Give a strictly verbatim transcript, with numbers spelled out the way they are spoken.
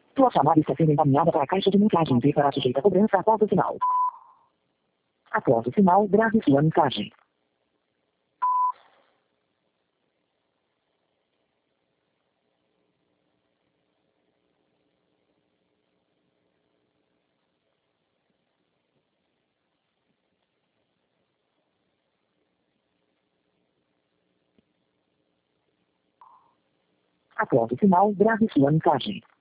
Tua chamada está sendo encaminhada para a caixa de mensagens e será sujeita a cobrança após o sinal. Após o sinal, grave sua mensagem. Após o sinal, grave sua mensagem.